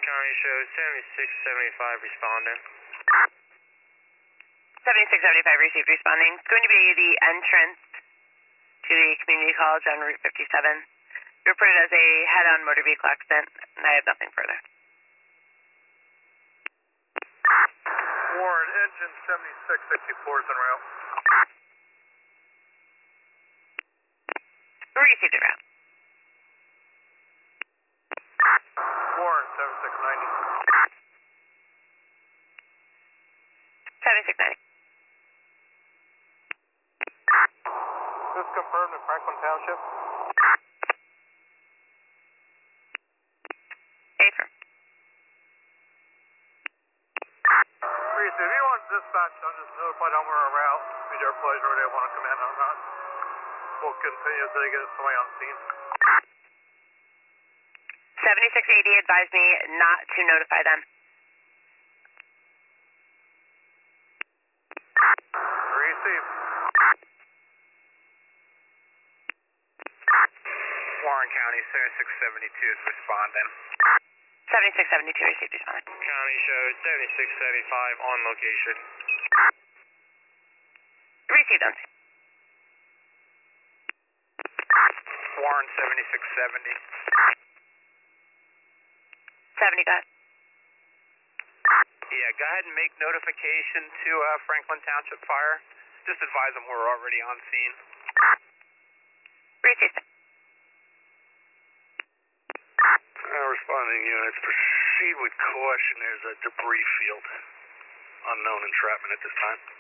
County show 7675 responding. 7675 received responding. It's going to be the entrance to the community college on Route 57. Reported as a head-on motor vehicle accident, and I have nothing further. Warren, engine 7664 is en route. Received en route. Warren, 7690. 7690. This confirmed in Franklin Township. Affirm. If you want dispatch, I'll just notify them we're en route. Be their pleasure whether they want to come in or not. We'll continue until they get somebody on scene. 7680 advised me not to notify them. Receive. Warren County 7672 is responding. 7672 received responding. County show 7675 on location. Received on scene. Warren 7670. 70, go ahead. Yeah, go ahead and make notification to Franklin Township Fire. Just advise them we're already on scene. Received. Responding units, proceed with caution. There's a debris field. Unknown entrapment at this time.